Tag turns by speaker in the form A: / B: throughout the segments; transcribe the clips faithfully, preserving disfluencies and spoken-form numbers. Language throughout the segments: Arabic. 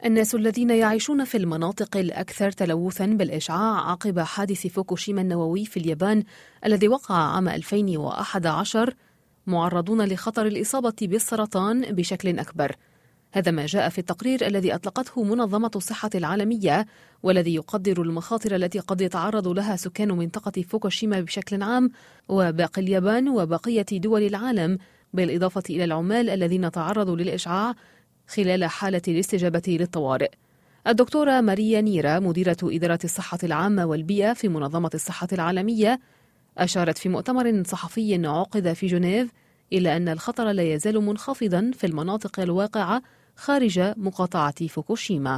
A: الناس الذين يعيشون في المناطق الأكثر تلوثاً بالإشعاع عقب حادث فوكوشيما النووي في اليابان الذي وقع عام ألفين وأحد عشر معرضون لخطر الإصابة بالسرطان بشكل أكبر. هذا ما جاء في التقرير الذي أطلقته منظمة الصحة العالمية، والذي يقدر المخاطر التي قد يتعرض لها سكان منطقة فوكوشيما بشكل عام وباقي اليابان وبقية دول العالم، بالإضافة إلى العمال الذين تعرضوا للإشعاع خلال حالة الاستجابة للطوارئ. الدكتورة ماريا نيرا مديرة إدارة الصحة العامة والبيئة في منظمة الصحة العالمية أشارت في مؤتمر صحفي عقد في جنيف إلى أن الخطر لا يزال منخفضا في المناطق الواقعة خارج مقاطعة فوكوشيما.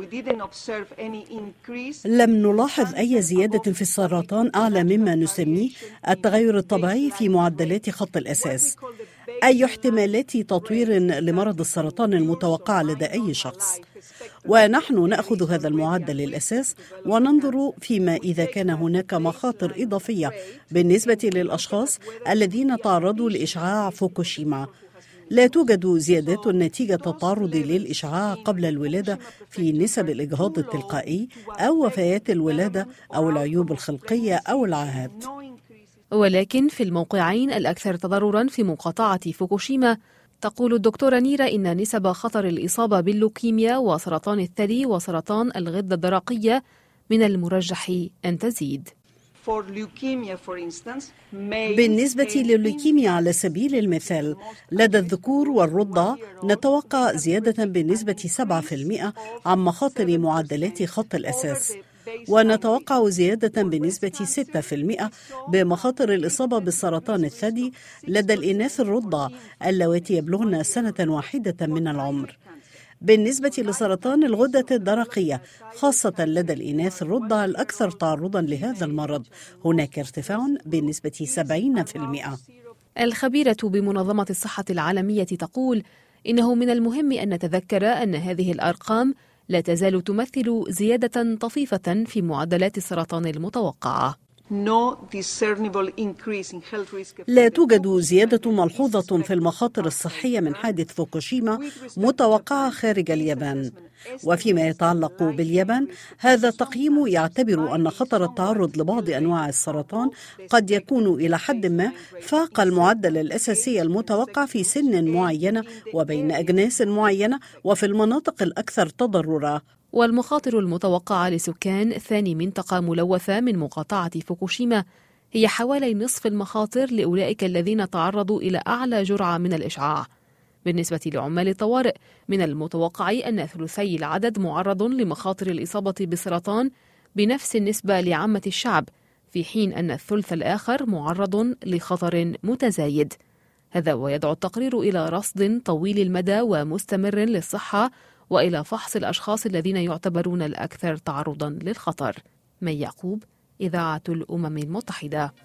B: لم نلاحظ أي زيادة في السرطان أعلى مما نسميه التغير الطبيعي في معدلات خط الأساس، أي احتمالات تطوير لمرض السرطان المتوقع لدى أي شخص. ونحن نأخذ هذا المعدل الأساس وننظر فيما إذا كان هناك مخاطر إضافية بالنسبة للأشخاص الذين تعرضوا لإشعاع فوكوشيما. لا توجد زيادات نتيجة التعرض للإشعاع قبل الولادة في نسب الإجهاض التلقائي أو وفيات الولادة أو العيوب الخلقية أو العاهات.
A: ولكن في الموقعين الأكثر تضرراً في مقاطعة فوكوشيما، تقول الدكتورة نيرا إن نسب خطر الإصابة باللوكيميا وسرطان الثدي وسرطان الغدة الدرقية من المرجح أن تزيد.
B: بالنسبة لللوكيميا على سبيل المثال، لدى الذكور والرضع نتوقع زيادة بنسبة سبعة بالمئة عن مخاطر معدلات خط الأساس، ونتوقع زيادة بنسبة ستة بالمئة بمخاطر الإصابة بالسرطان الثدي لدى الإناث الرضع اللواتي يبلغن سنة واحدة من العمر. بالنسبة لسرطان الغدة الدرقية خاصة لدى الإناث الرضع الأكثر تعرضاً لهذا المرض، هناك ارتفاع بنسبة سبعين بالمئة.
A: الخبيرة بمنظمة الصحة العالمية تقول إنه من المهم أن نتذكر أن هذه الأرقام لا تزال تمثل زيادة طفيفة في معدلات السرطان المتوقعة.
B: لا توجد زيادة ملحوظة في المخاطر الصحية من حادث فوكوشيما متوقعة خارج اليابان. وفيما يتعلق باليابان، هذا التقييم يعتبر أن خطر التعرض لبعض أنواع السرطان قد يكون إلى حد ما فاق المعدل الأساسي المتوقع في سن معينة وبين أجناس معينة وفي المناطق الأكثر تضررا.
A: والمخاطر المتوقعة لسكان ثاني منطقة ملوثة من مقاطعة فوكوشيما هي حوالي نصف المخاطر لأولئك الذين تعرضوا إلى أعلى جرعة من الإشعاع. بالنسبة لعمال الطوارئ، من المتوقع أن ثلثي العدد معرض لمخاطر الإصابة بالسرطان بنفس النسبة لعامة الشعب، في حين أن الثلث الآخر معرض لخطر متزايد. هذا ويدعو التقرير إلى رصد طويل المدى ومستمر للصحة وإلى فحص الأشخاص الذين يعتبرون الأكثر تعرضاً للخطر. مي يعقوب، إذاعة الأمم المتحدة.